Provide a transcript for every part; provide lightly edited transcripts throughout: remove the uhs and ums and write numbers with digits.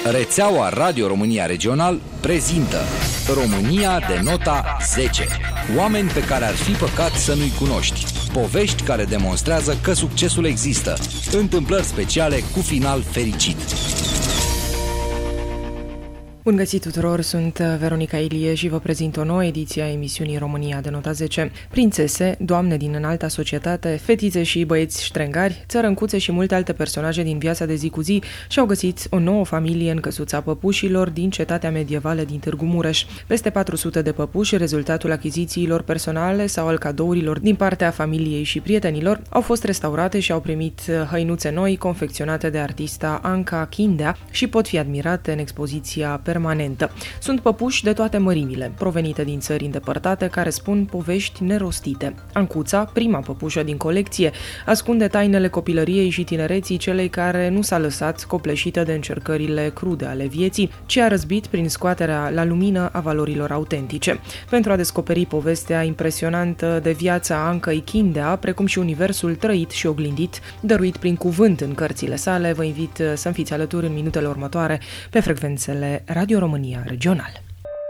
Rețeaua Radio România Regional prezintă România de nota 10. Oameni pe care ar fi păcat să nu-i cunoști. Povești care demonstrează că succesul există. Întâmplări speciale cu final fericit. Bun găsit tuturor, sunt Veronica Ilie și vă prezint o nouă ediție a emisiunii România de nota 10. Prințese, doamne din înalta societate, fetițe și băieți ștrengari, țărâncuțe și multe alte personaje din viața de zi cu zi și-au găsit o nouă familie în căsuța păpușilor din cetatea medievală din Târgu Mureș. Peste 400 de păpuși, rezultatul achizițiilor personale sau al cadourilor din partea familiei și prietenilor, au fost restaurate și au primit hăinuțe noi confecționate de artista Anca Chindea și pot fi admirate în expoziția permanentă. Sunt păpuși de toate mărimile, provenite din țări îndepărtate, care spun povești nerostite. Ancuța, prima păpușă din colecție, ascunde tainele copilăriei și tinereții celei care nu s-a lăsat copleșită de încercările crude ale vieții, ci a răzbit prin scoaterea la lumină a valorilor autentice. Pentru a descoperi povestea impresionantă de viața Ancăi Chindea, precum și universul trăit și oglindit, dăruit prin cuvânt în cărțile sale, vă invit să-mi fiți alături în minutele următoare pe frecvențele Radio România Regional.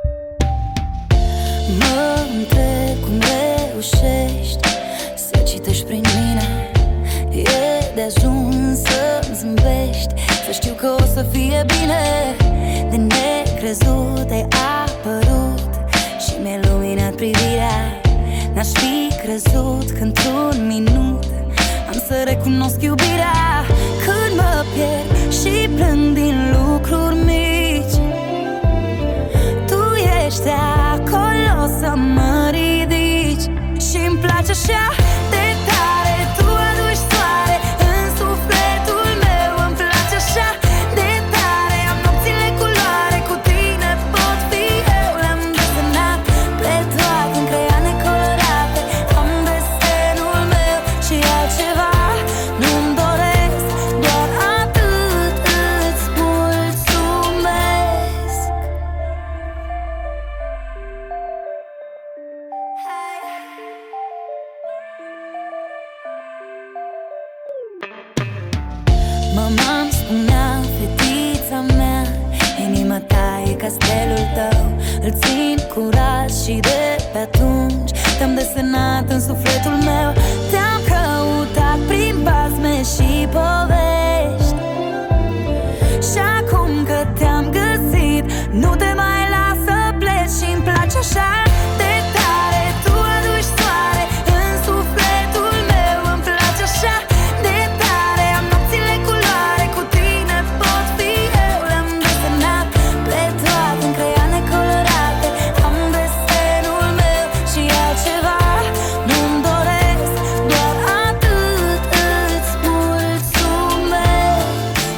Mă întreb cum reușești să citești prin mine. E de ajuns să-mi zâmbești, să știu că o să fie bine. De necrezut ai apărut și mi-ai luminat privirea. N-aș fi crezut că într-un minut am să recunosc iubirea. Când mă pierd și plâng din lucruri mici, ești acolo să mă ridici și-mi place așa de tare. Tu aduci soare în sufletul meu. Îmi place așa de tare. Am nopțile culoare, cu tine pot fi eu. Le-am desenat pe toate în creioane colorate. Am desenul meu și altceva nu-mi doresc, doar atât îți mulțumesc. Mama-mi spunea, fetița mea, inima ta e castelul tău. Îl țin curat și de pe atunci te-am desenat în sufletul meu. Te-am căutat prin basme și povești și acum că te-am găsit, nu te mai las să pleci. Și-mi place așa de tare. Tu aduci soare în sufletul meu. Îmi place așa de tare. Am nopțile culoare, cu tine pot fi eu. Le-am desenat pe toate în creioane colorate. Am desenul meu și altceva nu-mi doresc, doar atât îți mulțumesc.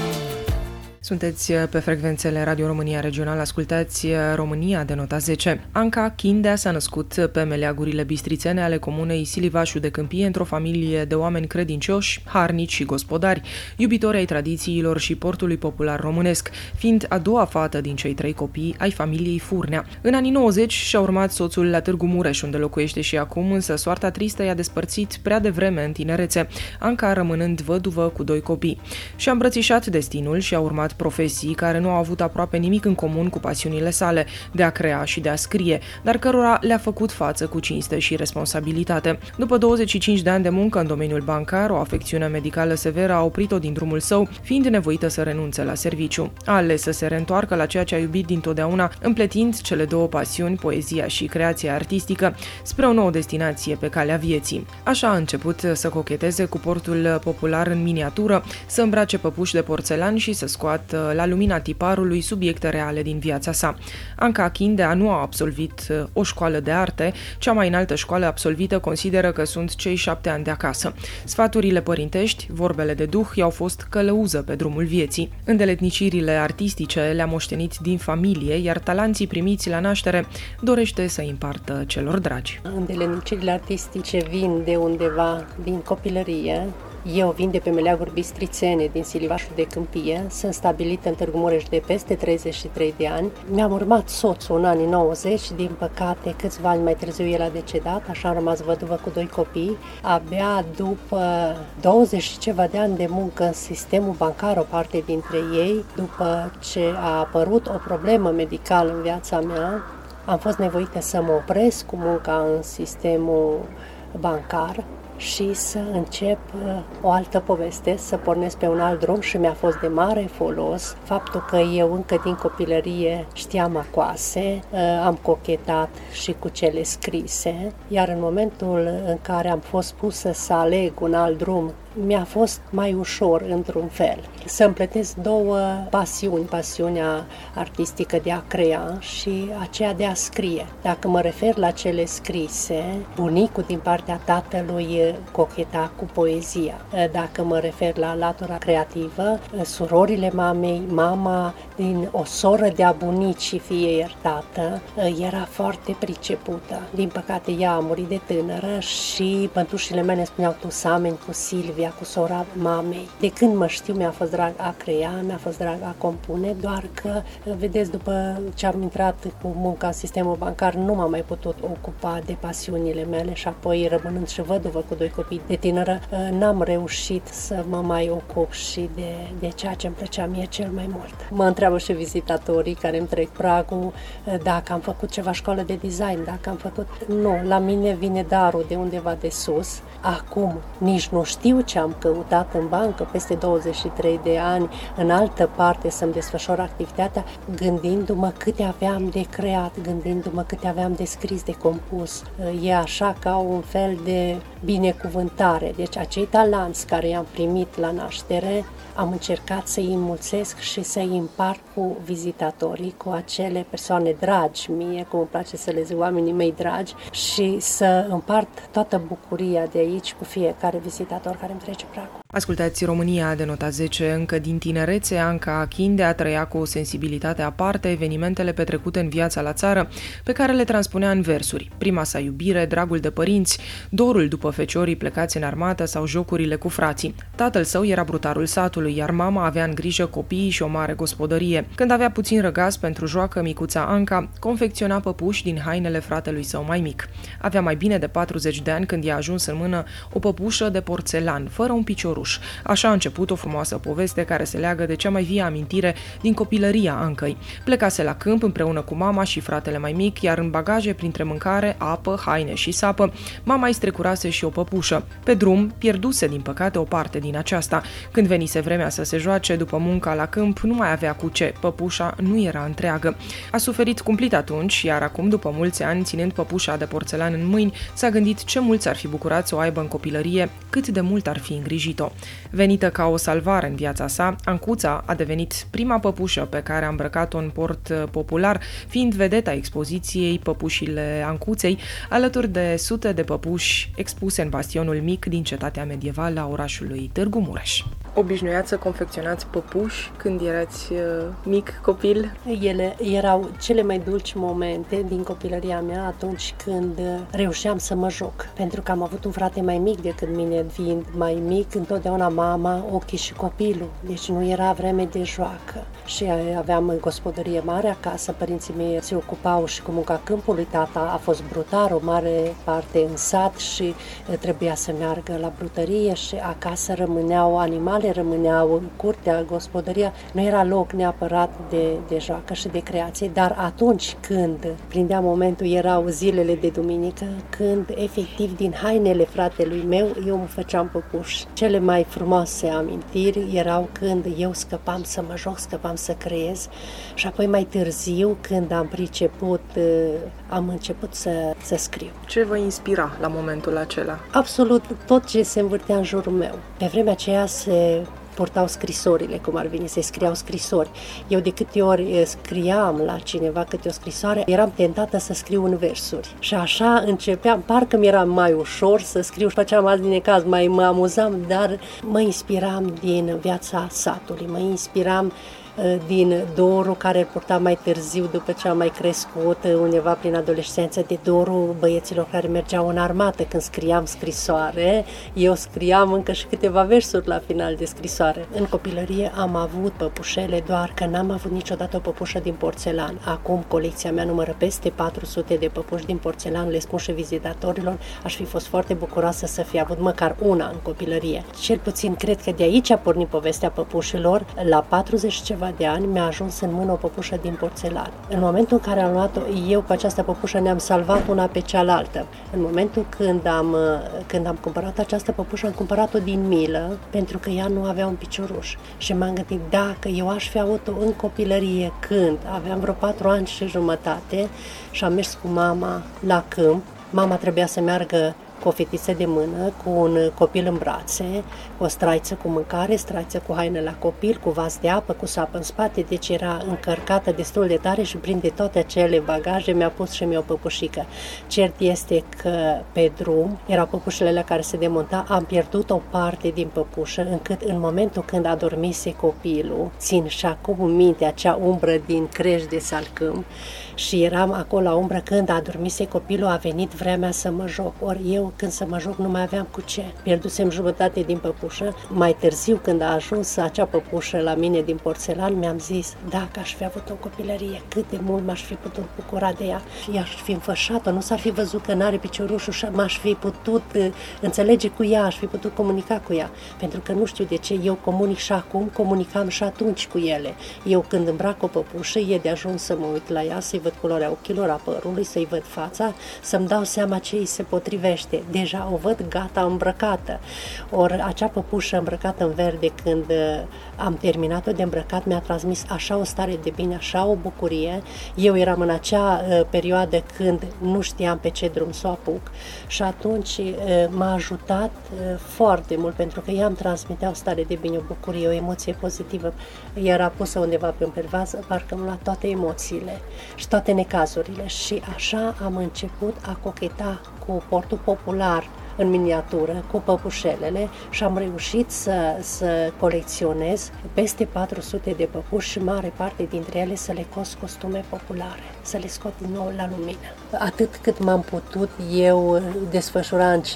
Sunteți pe frecvențele Radio România Regional, ascultați România de nota 10. Anca Chindea s-a născut pe meleagurile bistrițene ale comunei Silivașu de Câmpie, într-o familie de oameni credincioși, harnici și gospodari, iubitori ai tradițiilor și portului popular românesc, fiind a doua fată din cei 3 copii ai familiei Furnea. În anii 90 și-a urmat soțul la Târgu Mureș, unde locuiește și acum, însă soarta tristă i-a despărțit prea devreme în tinerețe, Anca rămânând văduvă cu 2 copii. Și-a îmbrățișat destinul și a urmat profesii care nu au avut aproape nimic în comun cu pasiunile sale, de a crea și de a scrie, dar cărora le-a făcut față cu cinste și responsabilitate. După 25 de ani de muncă în domeniul bancar, o afecțiune medicală severă a oprit-o din drumul său, fiind nevoită să renunțe la serviciu. A ales să se reîntoarcă la ceea ce a iubit dintotdeauna, împletind cele 2 pasiuni, poezia și creația artistică, spre o nouă destinație pe calea vieții. Așa a început să cocheteze cu portul popular în miniatură, să îmbrace păpuși de porțelan și să scoată la lumina tiparului subiecte reale din viața sa. Anca Chindea nu a absolvit o școală de arte, cea mai înaltă școală absolvită consideră că sunt cei 7 ani de acasă. Sfaturile părintești, vorbele de duh, i-au fost călăuză pe drumul vieții. Îndeletnicirile artistice le-a moștenit din familie, iar talanții primiți la naștere dorește să împartă celor dragi. Îndeletnicirile artistice vin de undeva din copilărie. Eu vin de pe meleaguri bistrițene din Silivașul de Câmpie, sunt stabilită în Târgu Mureș de peste 33 de ani. Mi-am urmat soțul în anii 90, din păcate câțiva ani mai târziu el a decedat, așa am rămas văduvă cu 2 copii. Abia după 20 și ceva de ani de muncă în sistemul bancar, o parte dintre ei, după ce a apărut o problemă medicală în viața mea, am fost nevoită să mă opresc cu munca în sistemul bancar și să încep o altă poveste, să pornesc pe un alt drum și mi-a fost de mare folos faptul că eu încă din copilărie știam acoase, am cochetat și cu cele scrise, iar în momentul în care am fost pusă să aleg un alt drum, mi-a fost mai ușor, într-un fel, să împletesc 2 pasiuni, pasiunea artistică de a crea și aceea de a scrie. Dacă mă refer la cele scrise, bunicul din partea tatălui cocheta cu poezia. Dacă mă refer la latura creativă, surorile mamei, mama din o soră de-a bunicii, fie iertată, era foarte pricepută. Din păcate, ea a murit de tânără și păntușile mele spuneau tu sameni cu Silvia, cu sora mamei. De când mă știu, mi-a fost drag a crea, mi-a fost drag a compune, doar că, vedeți, după ce am intrat cu munca în sistemul bancar, nu m-am mai putut ocupa de pasiunile mele și apoi, rămânând și văduvă cu 2 copii de tânără, n-am reușit să mă mai ocup și de ceea ce îmi plăcea mie cel mai mult. Mă întreabă și vizitatorii care îmi trec pragul dacă am făcut ceva școală de design, dacă am făcut... Nu, la mine vine darul de undeva de sus. Acum nici nu știu ce am căutat în bancă peste 23 de ani, în altă parte să-mi desfășor activitatea, gândindu-mă câte aveam de creat, gândindu-mă câte aveam de scris, de compus. E așa ca un fel de binecuvântare. Deci acei talanți care i-am primit la naștere, am încercat să-i înmulțesc și să-i împart cu vizitatorii, cu acele persoane dragi mie, cum îmi place să le zic, oamenii mei dragi, și să împart toată bucuria de aici cu fiecare vizitator care îmi trece pragul. Ascultați România de nota 10. Încă din tinerețe, Anca Chindea trăia cu o sensibilitate aparte evenimentele petrecute în viața la țară, pe care le transpunea în versuri. Prima sa iubire, dragul de părinți, dorul după feciorii plecați în armată sau jocurile cu frații. Tatăl său era brutarul satului, iar mama avea în grijă copiii și o mare gospodărie. Când avea puțin răgaz pentru joacă, micuța Anca confecționa păpuși din hainele fratelui său mai mic. Avea mai bine de 40 de ani când i-a ajuns în mână o păpușă de porțelan, fără un picioruș. Așa a început o frumoasă poveste care se leagă de cea mai vie amintire din copilăria Ancăi. Plecase la câmp împreună cu mama și fratele mai mic, iar în bagaje, printre mâncare, apă, haine și sapă, mama îi strecurase și o păpușă. Pe drum, pierduse din păcate o parte din aceasta. Când venise vremea să se joace după munca la câmp, nu mai avea cu ce, păpușa nu era întreagă. A suferit cumplit atunci, iar acum, după mulți ani, ținând păpușa de porțelan în mâini, s-a gândit ce mulți ar fi bucurați să o aibă în copilărie, cât de mult ar fi îngrijit-o. Venită ca o salvare în viața sa, Ancuța a devenit prima păpușă pe care a îmbrăcat-o în port popular, fiind vedeta expoziției Păpușile Ancuței, alături de sute de păpuși expuse în bastionul mic din cetatea medievală a orașului Târgu Mureș. Obișnuiați să confecționați păpuși când erați mic copil? Ele erau cele mai dulci momente din copilăria mea atunci când reușeam să mă joc. Pentru că am avut un frate mai mic decât mine, fiind mai mic, întotdeauna mama, ochii și copilul. Deci nu era vreme de joacă. Și aveam gospodărie mare acasă, părinții mei se ocupau și cu munca câmpului, tata a fost brutar o mare parte în sat și trebuia să meargă la brutărie și acasă rămâneau animale, rămâneau în curtea, gospodăria. Nu era loc neapărat de joacă și de creație, dar atunci când prindea momentul erau zilele de duminică, când efectiv din hainele fratelui meu eu mă făceam păpuși. Cele mai frumoase amintiri erau când eu scăpam să mă joc, scăpam să creez și apoi mai târziu când am priceput, am început să scriu. Ce vă inspira la momentul acela? Absolut tot ce se învârtea în jurul meu. Pe vremea aceea se purtau scrisorile, cum ar veni, se scriau scrisori. Eu de câte ori scriam la cineva câte o scrisoare, eram tentată să scriu în versuri. Și așa începeam, parcă mi-era mai ușor să scriu, făceam azi din necaz, mai mă amuzam, dar mă inspiram din viața satului, mă inspiram din Doru, care îl purtam mai târziu după ce am mai crescut, undeva prin adolescență, de Doru băieților care mergeau în armată. Când scriam scrisoare, eu scriam încă și câteva versuri la final de scrisoare. În copilărie am avut păpușele, doar că n-am avut niciodată o păpușă din porțelan. Acum colecția mea numără peste 400 de păpuși din porțelan, le spun și vizitatorilor, aș fi fost foarte bucuroasă să fi avut măcar una în copilărie. Cel puțin cred că de aici a pornit povestea păpușilor. La 40 ceva de ani mi-a ajuns în mână o păpușă din porțelan. În momentul în care am luat-o, eu cu această păpușă ne-am salvat una pe cealaltă. În momentul când am cumpărat această păpușă, am cumpărat-o din milă, pentru că ea nu avea un picioruș. Și m-am gândit, dacă eu aș fi avut-o în copilărie, când aveam vreo 4 ani și jumătate și am mers cu mama la câmp, mama trebuia să meargă cu o fetiță de mână, cu un copil în brațe, cu o straiță cu mâncare, straiță cu haine la copil, cu vas de apă, cu sapă în spate, deci era încărcată destul de tare și printre toate acele bagaje mi-a pus și mie o păpușică. Cert este că pe drum erau păpușele la care se demonta, am pierdut o parte din păpușă, încât în momentul când adormise copilul, țin și acum în minte acea umbră din crești de salcâm, și eram acolo la umbră când adormise copilul, a venit vremea să mă joc. Ori eu, când să mă joc, nu mai aveam cu ce. Pierdusem jumătate din păpușă. Mai târziu, când a ajuns acea păpușă la mine din porțelan, mi-am zis, dacă aș fi avut o copilărie, cât de mult m-aș fi putut bucura de ea. I-aș fi înfășat-o, nu s-ar fi văzut că n-are piciorușul și m-aș fi putut înțelege cu ea, aș fi putut comunica cu ea. Pentru că nu știu de ce, eu comunic și acum, comunicam și atunci cu ele. Eu când îmbrac o păpușă, e de ajuns să mă uit la ea, să-i văd culoarea ochilor, a părului, să-i văd fața, să-mi dau seama ce îi se potrivește. Deja o văd gata îmbrăcată. Ori acea păpușă îmbrăcată în verde, când am terminat-o de îmbrăcat, mi-a transmis așa o stare de bine, așa o bucurie. Eu eram în acea perioadă când nu știam pe ce drum să o apuc și atunci m-a ajutat foarte mult, pentru că ea îmi transmitea o stare de bine, o bucurie, o emoție pozitivă. Era pusă undeva pe un pervaz, parcă îmi lua toate emoțiile și toate necazurile, și așa am început a cocheta cu portul popular în miniatură, cu păpușelele, și am reușit să colecționez peste 400 de păpuși și mare parte dintre ele să le cos costume populare, să le scot din nou la lumină. Atât cât m-am putut eu desfășura în 5-8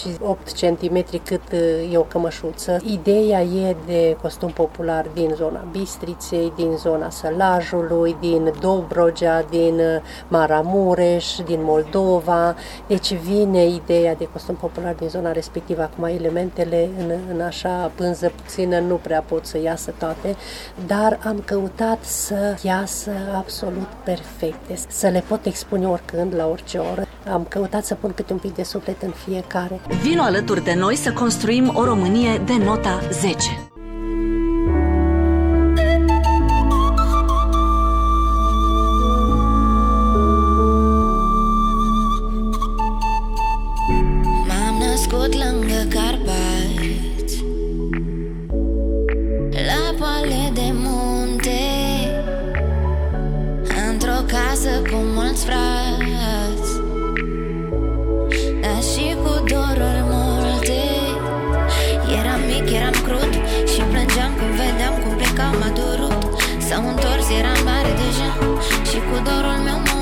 cm cât e o cămășuță. Ideea e de costum popular din zona Bistriței, din zona Sălajului, din Dobrogea, din Maramureș, din Moldova. Deci vine ideea de costum popular din zona respectivă. Acum elementele în așa pânză puțină nu prea pot să iasă toate, dar am căutat să iasă absolut perfecte, să le pot expune oricând, la orice oră. Am căutat să pun câte un pic de suflet în fiecare. Vino alături de noi să construim o Românie de nota 10. Lângă Carpați, la poale de munte, într-o casă cu mulți frați, dar și cu doruri multe. Eram mic, eram crud și plângeam când vedeam cum plecau madurut. S-au întors, eram mare deja și cu dorul meu mult.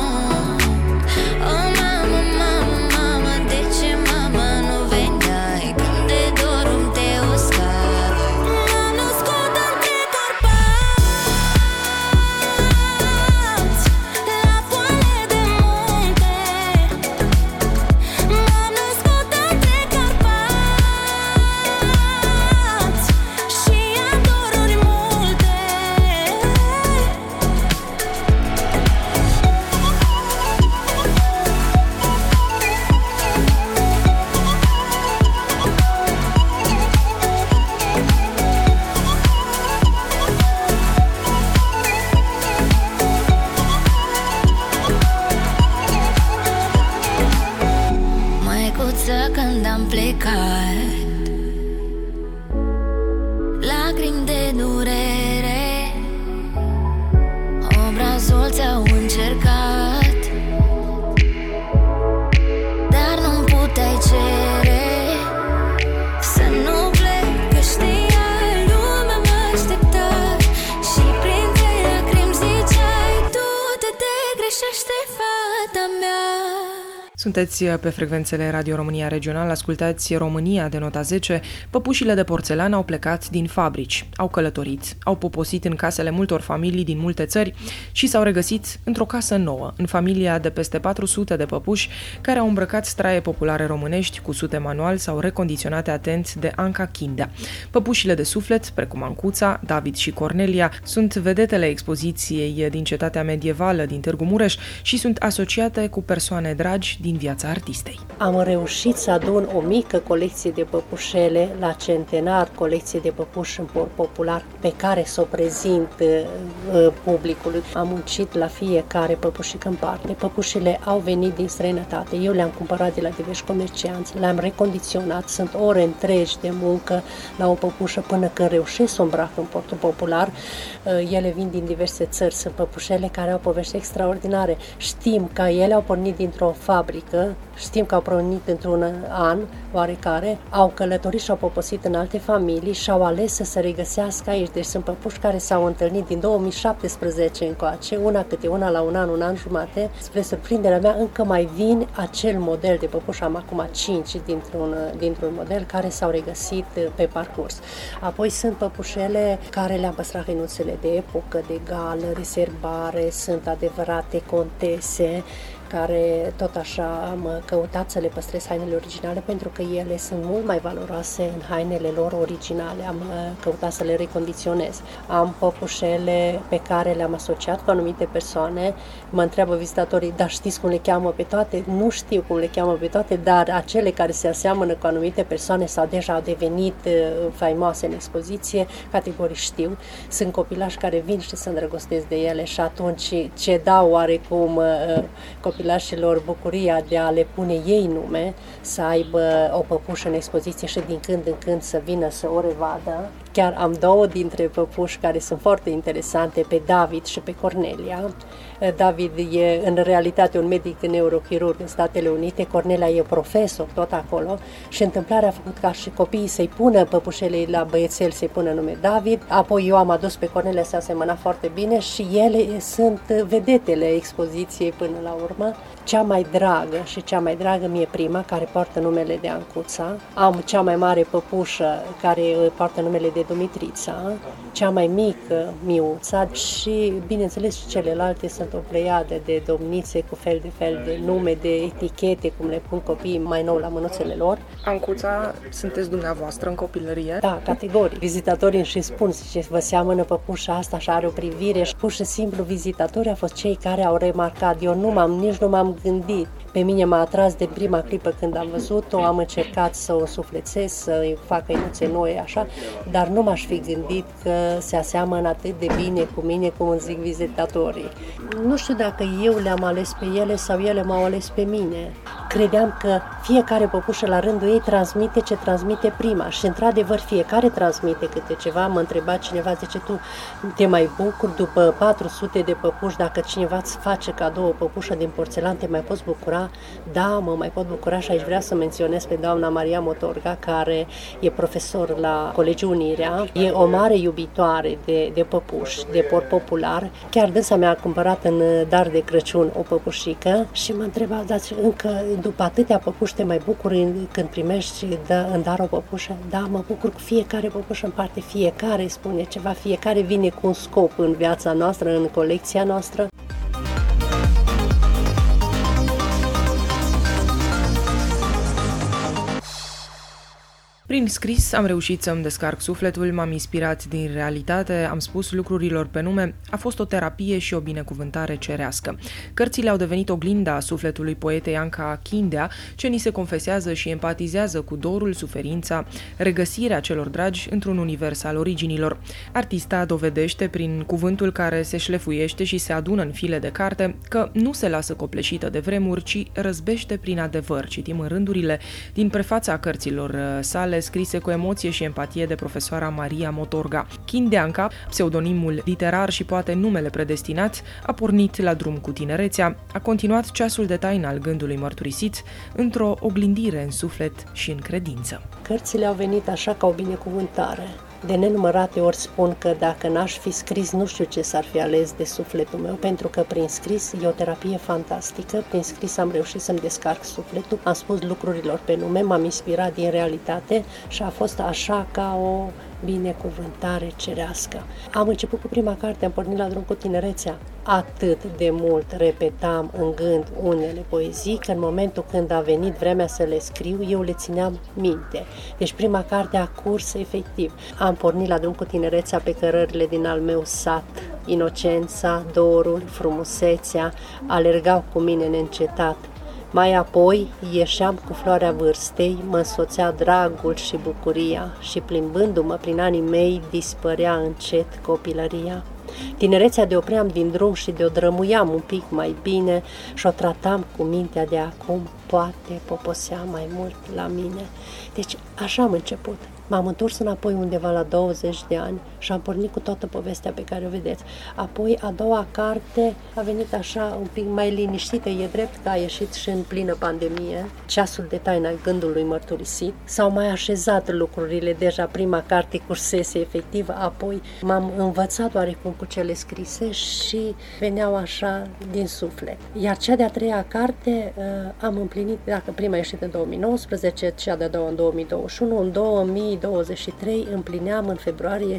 Oh, mamă, mamă, mamă, de ce, mama, nu veneai când de dorul te uscai? M-am născut între Carpați, la poale de munte. M-am născut între Carpați și am doruri multe. Măicuță, când am plecat, lacrimi de durere, obrazul ți-au încercat, dar nu-mi puteai cere să nu plec, că știai, lumea mă aștepta și Sunteți pe frecvențele Radio România Regional, ascultați România de nota 10. Păpușile de porțelan au plecat din fabrici, au călătorit, au poposit în casele multor familii din multe țări și s-au regăsit într-o casă nouă, în familia de peste 400 de păpuși care au îmbrăcat straie populare românești, cusute manual sau recondiționate atent de Anca Chindea. Păpușile de suflet, precum Ancuța, David și Cornelia, sunt vedetele expoziției din cetatea medievală din Târgu Mureș și sunt asociate cu persoane dragi din viața artistei. Am reușit să adun o mică colecție de păpușele la centenar, colecție de păpuși în por popular, pe care să o prezint publicului. Am muncit la fiecare păpușică în parte. Păpușile au venit din străinătate, eu le-am cumpărat de la diversi comercianți, le-am recondiționat, sunt ore întregi de muncă la o păpușă până când reușesc să o îmbrac în portul popular. Ele vin din diverse țări, sunt păpușele care au povești extraordinare. Știm că ele au pornit dintr-o fabrică, știm că au pornit într-un an oarecare, au călătorit și au poposit în alte familii și au ales să se regăsească aici. Deci sunt păpuși care s-au întâlnit din 2017 încoace, una câte una la un an jumate. Spre surprinderea mea, încă mai vin acel model de păpuși, am acum 5 dintr-un model care s-au regăsit pe parcurs. Apoi sunt păpușele care le-am păstrat hăinuțele de epocă, de gală, de serbare, sunt adevărate contese, care tot așa am căutat să le păstrez hainele originale pentru că ele sunt mult mai valoroase în hainele lor originale. Am căutat să le recondiționez. Am păpușele pe care le-am asociat cu anumite persoane. Mă întreabă vizitatorii, dar știți cum le cheamă pe toate? Nu știu cum le cheamă pe toate, dar acele care se aseamănă cu anumite persoane sau deja au devenit faimoase în expoziție, categoric știu. Sunt copilași care vin și se îndrăgostesc de ele și atunci ce dau oarecum copilașilor bucuria de a le pune ei nume, să aibă o păpușă în expoziție și din când în când să vină să o revadă. Chiar am două dintre păpuși care sunt foarte interesante, pe David și pe Cornelia. David e în realitate un medic neurochirurg în Statele Unite, Cornelia e profesor tot acolo și întâmplarea a făcut ca și copiii să-i pună păpușele la băiețel, să-i pună nume David. Apoi eu am adus pe Cornelia, se asemăna foarte bine și ele sunt vedetele expoziției până la urmă. Cea mai dragă și cea mai dragă mie prima, care poartă numele de Ancuța. Am cea mai mare păpușă care poartă numele de Dumitrița, cea mai mică Miuța și, bineînțeles, și celelalte sunt o pleiadă de domnițe cu fel de nume, de etichete, cum le pun copiii mai nou la mânuțele lor. Ancuța, sunteți dumneavoastră în copilărie? Da, categoric. Vizitatorii își spun, zice, vă seamănă păpușa asta și are o privire și pur și simplu vizitatorii au fost cei care au remarcat. Eu nici nu m-am gândit. Pe mine m-a atras de prima clipă când am văzut-o, am încercat să o suflețez, să-i fac căinuțe noi, așa, dar nu m-aș fi gândit că se aseamănă atât de bine cu mine, cum îmi zic vizitatorii. Nu știu dacă eu le-am ales pe ele sau ele m-au ales pe mine. Credeam că fiecare păpușă la rândul ei transmite ce transmite prima și, într-adevăr, fiecare transmite câte ceva. M-a întrebat cineva, zice, tu te mai bucuri după 400 de păpuși, dacă cineva îți face cadou o păpușă din porțelan, te mai poți bucura? Da, mă mai pot bucura și aș vrea să menționez pe doamna Maria Motorga, care e profesor la Colegiul Unirea. E o mare iubitoare de păpuși, de por popular. Chiar dânsa mi-a cumpărat în dar de Crăciun o păpușică și mă întreba, dar încă după atâtea păpuși te mai bucuri când primești în dar o păpușă? Da, mă bucur cu fiecare păpușă în parte, fiecare spune ceva, fiecare vine cu un scop în viața noastră, în colecția noastră. Prin scris am reușit să-mi descarc sufletul, m-am inspirat din realitate, am spus lucrurilor pe nume, a fost o terapie și o binecuvântare cerească. Cărțile au devenit oglinda sufletului poetei Anca Chindea, ce ni se confesează și empatizează cu dorul, suferința, regăsirea celor dragi într-un univers al originilor. Artista dovedește prin cuvântul care se șlefuiește și se adună în file de carte că nu se lasă copleșită de vremuri, ci răzbește prin adevăr. Citim în rândurile din prefața cărților sale scrise cu emoție și empatie de profesoara Maria Motorga. Chindea Anca, pseudonimul literar și poate numele predestinat, a pornit la drum cu tinerețea, a continuat ceasul de taină al gândului mărturisit într-o oglindire în suflet și în credință. Cărțile au venit așa ca o binecuvântare. De nenumărate ori spun că dacă n-aș fi scris, nu știu ce s-ar fi ales de sufletul meu, pentru că prin scris e o terapie fantastică, prin scris am reușit să-mi descarc sufletul, am spus lucrurilor pe nume, m-am inspirat din realitate și a fost așa ca o binecuvântare cerească. Am început cu prima carte, am pornit la drum cu tinerețea. Atât de mult repetam în gând unele poezii, că în momentul când a venit vremea să le scriu, eu le țineam minte. Deci prima carte a curs efectiv. Am pornit la drum cu tinerețea pe cărările din al meu sat. Inocența, dorul, frumusețea alergau cu mine neîncetat. Mai apoi ieșeam cu floarea vârstei, mă însoțea dragul și bucuria și plimbându-mă prin anii mei dispărea încet copilăria. Tinerețea de opream din drum și de o drămuiam un pic mai bine și o tratam cu mintea de acum, poate poposea mai mult la mine. Deci așa am început. M-am întors înapoi undeva la 20 de ani și am pornit cu toată povestea pe care o vedeți. Apoi, a doua carte a venit așa un pic mai liniștită. E drept că a ieșit și în plină pandemie. Ceasul de taina gândului mărturisit. S-au mai așezat lucrurile. Deja prima carte cursese efectiv. Apoi m-am învățat oarecum cu cele scrise și veneau așa din suflet. Iar cea de-a treia carte am împlinit, dacă prima a ieșit în 2019, cea de-a doua în 2021, în 2023 împlineam în februarie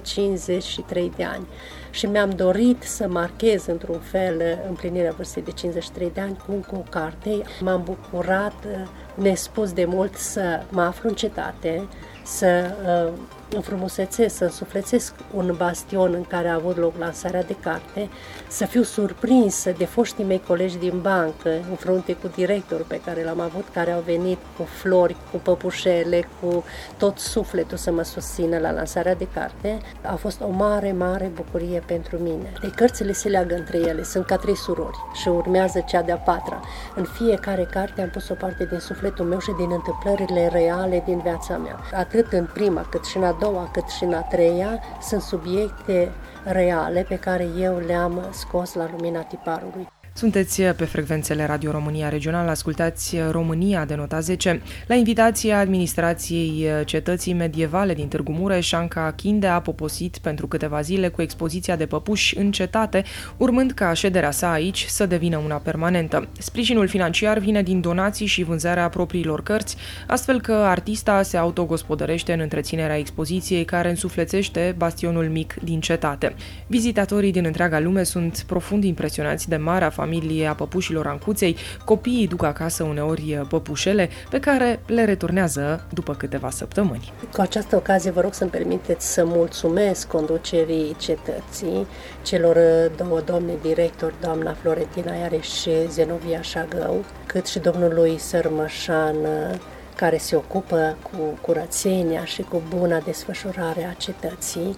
53 de ani și mi-am dorit să marchez într-un fel împlinirea vârstei de 53 de ani cu o carte. M-am bucurat nespus de mult să mă aflu în cetate, să înfrumusețesc, să însuflețesc un bastion în care a avut loc lansarea de carte, să fiu surprinsă de foștii mei colegi din bancă, în frunte cu directorul pe care l-am avut, care au venit cu flori, cu păpușele, cu tot sufletul să mă susțină la lansarea de carte. A fost o mare, mare bucurie pentru mine. De cărțile se leagă între ele, sunt ca 3 surori și urmează cea de-a 4-a. În fiecare carte am pus o parte din sufletul meu și din întâmplările reale din viața mea. Atât în prima, cât și în a doua, cât și în a treia, sunt subiecte reale pe care eu le-am scos la lumina tiparului. Sunteți pe frecvențele Radio România Regională, ascultați România de nota 10. La invitația administrației cetății medievale din Târgu Mureș, Anca Chinde a poposit pentru câteva zile cu expoziția de păpuși în cetate, urmând ca șederea sa aici să devină una permanentă. Sprijinul financiar vine din donații și vânzarea propriilor cărți, astfel că artista se autogospodărește în întreținerea expoziției care însuflețește bastionul mic din cetate. Vizitatorii din întreaga lume sunt profund impresionați de marea familie a păpușilor Ancuței. Copiii duc acasă uneori păpușele pe care le returnează după câteva săptămâni. Cu această ocazie vă rog să-mi permiteți să mulțumesc conducerii cetății, celor două domni directori, doamna Florentina Iareș și Zenovia Șagău, cât și domnului Sărmășan, care se ocupă cu curățenia și cu buna desfășurare a cetății.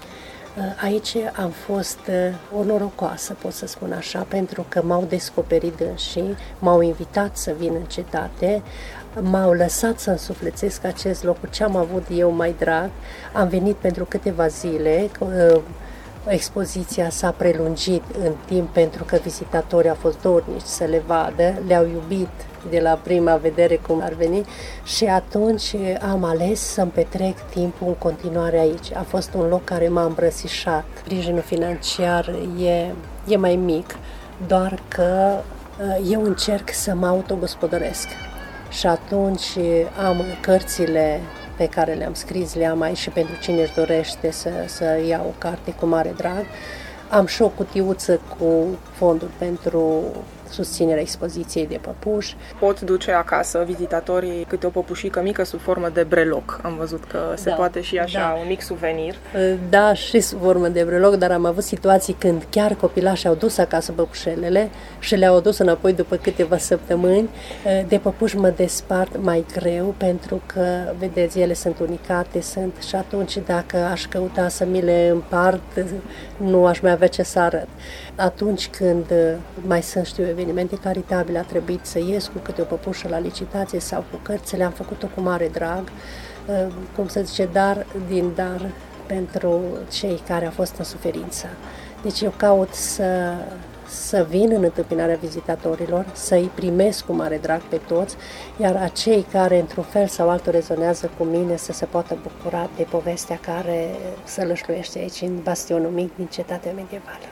Aici am fost o norocoasă, pot să spun așa, pentru că m-au descoperit dânsii, m-au invitat să vin în cetate, m-au lăsat să însuflețesc acest loc cu ce am avut eu mai drag. Am venit pentru câteva zile, expoziția s-a prelungit în timp pentru că vizitatorii au fost dornici să le vadă, le-au iubit de la prima vedere cum ar veni și atunci am ales să-mi petrec timpul în continuare aici. A fost un loc care m-a îmbrățișat. Sprijinul financiar e mai mic, doar că eu încerc să mă autogospodăresc și atunci am cărțile pe care le-am scris, le am aici și pentru cine își dorește să ia o carte cu mare drag. Am și o cutiuță cu fonduri pentru susținerea expoziției de păpuși. Pot duce acasă vizitatorii câte o păpușică mică sub formă de breloc. Am văzut că se poate și așa, un mic suvenir. Da, și sub formă de breloc, dar am avut situații când chiar copilașii au dus acasă păpușelele și le-au adus înapoi după câteva săptămâni. De păpuși mă despart mai greu pentru că, vedeți, ele sunt unicate, și atunci dacă aș căuta să mi le împart, nu aș mai avea ce să arăt. Atunci când mai sunt, evenimente caritabile, a trebuit să ies cu câte o păpușă la licitație sau cu cărțile, am făcut-o cu mare drag, cum se zice, dar din dar pentru cei care au fost în suferință. Deci eu caut să vin în întâmpinarea vizitatorilor, să-i primesc cu mare drag pe toți, iar acei care într-un fel sau altul rezonează cu mine să se poată bucura de povestea care sălășluiește aici în bastionul mic din cetatea medievală.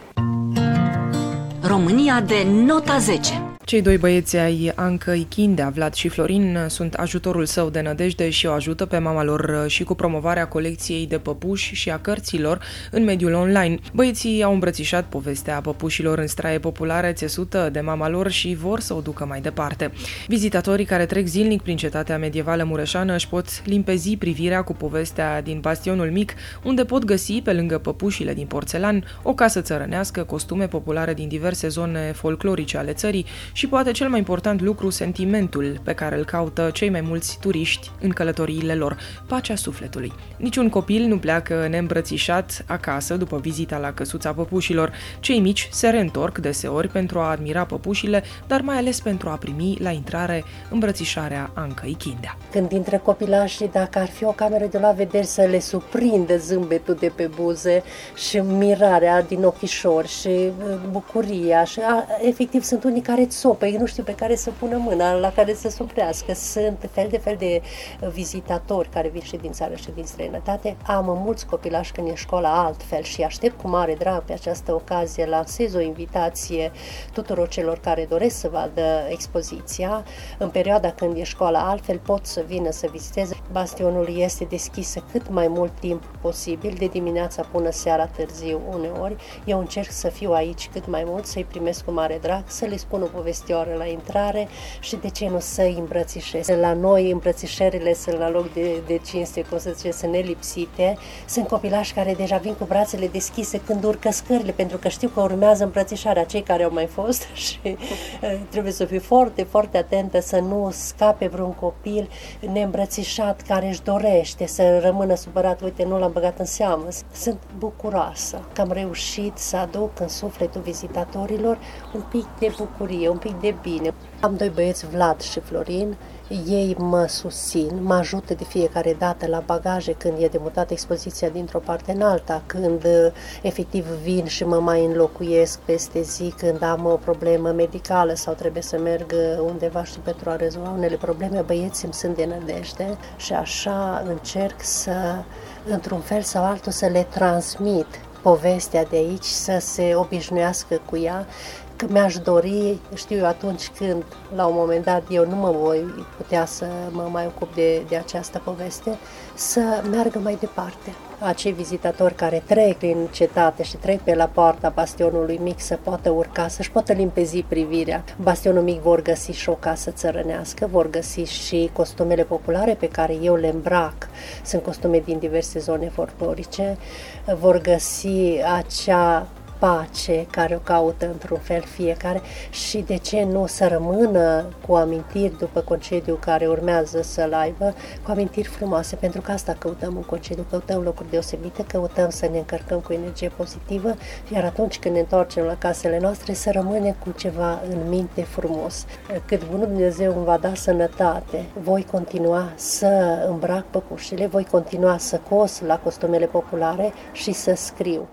România de nota 10. Cei doi băieți ai Ancăi Chindea, Vlad și Florin, sunt ajutorul său de nădejde și o ajută pe mama lor și cu promovarea colecției de păpuși și a cărților în mediul online. Băieții au îmbrățișat povestea păpușilor în straie populare țesută de mama lor și vor să o ducă mai departe. Vizitatorii care trec zilnic prin cetatea medievală mureșană își pot limpezi privirea cu povestea din bastionul mic, unde pot găsi, pe lângă păpușile din porțelan, o casă țărănească, costume populare din diverse zone folclorice ale țării și poate cel mai important lucru, sentimentul pe care îl caută cei mai mulți turiști în călătoriile lor, pacea sufletului. Niciun copil nu pleacă neîmbrățișat acasă după vizita la căsuța păpușilor. Cei mici se reîntorc deseori pentru a admira păpușile, dar mai ales pentru a primi la intrare îmbrățișarea Ancăi Chindea. Când intră copilașii, dacă ar fi o cameră de la vederi, să le surprindă zâmbetul de pe buze și mirarea din ochișori și bucuria și efectiv sunt unii care păi nu știu pe care să pună mâna, la care să suprească. Sunt fel de vizitatori care vin și din țară și din străinătate. Am mulți copilași când e școala altfel și aștept cu mare drag pe această ocazie, lansez o invitație tuturor celor care doresc să vadă expoziția. În perioada când e școala altfel pot să vină să viziteze. Bastionul este deschis cât mai mult timp posibil, de dimineața până seara târziu uneori. Eu încerc să fiu aici cât mai mult, să-i primesc cu mare drag, să le spun o povestioară la intrare și de ce nu să-i îmbrățișez. La noi îmbrățișările sunt la loc de cinste, cum să zice, sunt nelipsite. Sunt copilași care deja vin cu brațele deschise când urcă scările, pentru că știu că urmează îmbrățișarea, cei care au mai fost și trebuie să fiu foarte, foarte atentă să nu scape vreun copil neîmbrățișat care își dorește să rămână supărat, uite, nu l-am băgat în seamă. Sunt bucuroasă că am reușit să aduc în sufletul vizitatorilor un pic de bucurie, un pic de bine. Am doi băieți, Vlad și Florin, ei mă susțin, mă ajută de fiecare dată la bagaje când e demutată expoziția dintr-o parte în alta, când efectiv vin și mă mai înlocuiesc peste zi, când am o problemă medicală sau trebuie să merg undeva și pentru a rezolva unele probleme, băieții îmi sunt de nădejde și așa încerc să, într-un fel sau altul, să le transmit povestea de aici, să se obișnuiască cu ea. Că mi-aș dori, știu eu, atunci când, la un moment dat, eu nu mă voi putea să mă mai ocup de această poveste, să meargă mai departe. Acei vizitatori care trec prin cetate și trec pe la poarta bastionului mic să poată urca, să-și poată limpezi privirea. Bastionul mic vor găsi și o casă țărănească, vor găsi și costumele populare pe care eu le îmbrac. Sunt costume din diverse zone folclorice. Vor găsi acea pace care o caută într-un fel fiecare și de ce nu să rămână cu amintiri după concediu care urmează să-l aibă, cu amintiri frumoase, pentru că asta căutăm în concediu, căutăm locuri deosebite, căutăm să ne încărcăm cu energie pozitivă, iar atunci când ne întoarcem la casele noastre să rămâne cu ceva în minte frumos. Cât bunul Dumnezeu îmi va da sănătate, voi continua să îmbrac păpușile, voi continua să cos la costumele populare și să scriu.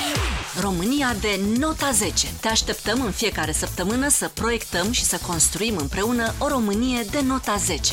România de nota 10. Te așteptăm în fiecare săptămână să proiectăm și să construim împreună o Românie de nota 10.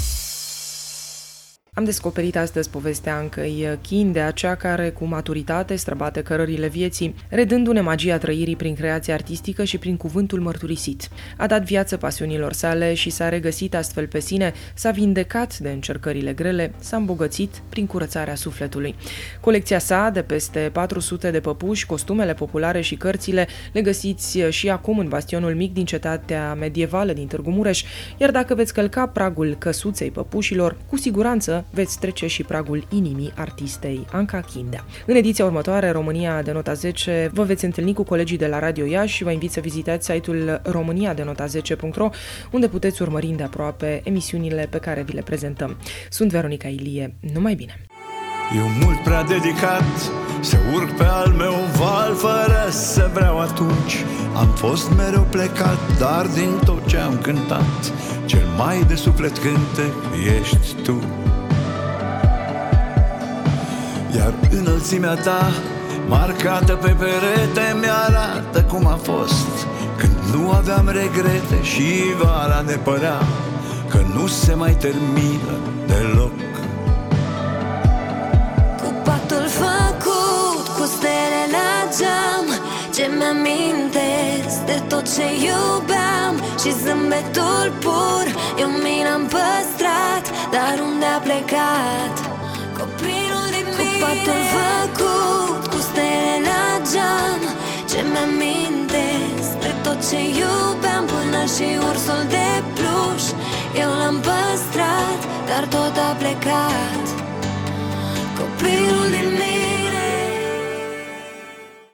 Am descoperit astăzi povestea Ancăi Chindea, cea care cu maturitate străbate cărările vieții, redându-ne magia trăirii prin creație artistică și prin cuvântul mărturisit. A dat viață pasiunilor sale și s-a regăsit astfel pe sine, s-a vindecat de încercările grele, s-a îmbogățit prin curățarea sufletului. Colecția sa de peste 400 de păpuși, costumele populare și cărțile le găsiți și acum în bastionul mic din cetatea medievală din Târgu Mureș, iar dacă veți călca pragul căsuței păpușilor, cu siguranță veți trece și pragul inimii artistei Anca Chindea. În ediția următoare, România de nota 10, vă veți întâlni cu colegii de la Radio Iași și vă invit să vizitați site-ul romaniadenota10.ro, unde puteți urmări îndeaproape emisiunile pe care vi le prezentăm. Sunt Veronica Ilie, numai bine! Eu mult prea dedicat să urc pe al meu val fără să vreau atunci. Am fost mereu plecat, dar din tot ce am cântat, cel mai de suflet cântec ești tu. Iar înălțimea ta, marcată pe perete, mi-arată cum a fost aveam regrete și vara ne părea că nu se mai termină deloc. Cu patul făcut, cu stele la geam, ce mi-amintesc de tot ce iubeam. Și zâmbetul pur, eu mi l-am păstrat, dar unde a plecat copilul din mine? Cu patul făcut, cu stele la geam, ce mi-amintesc de tot ce iubeam. Până și ursul de pluș, eu l-am păstrat, dar tot a plecat copilul din mine.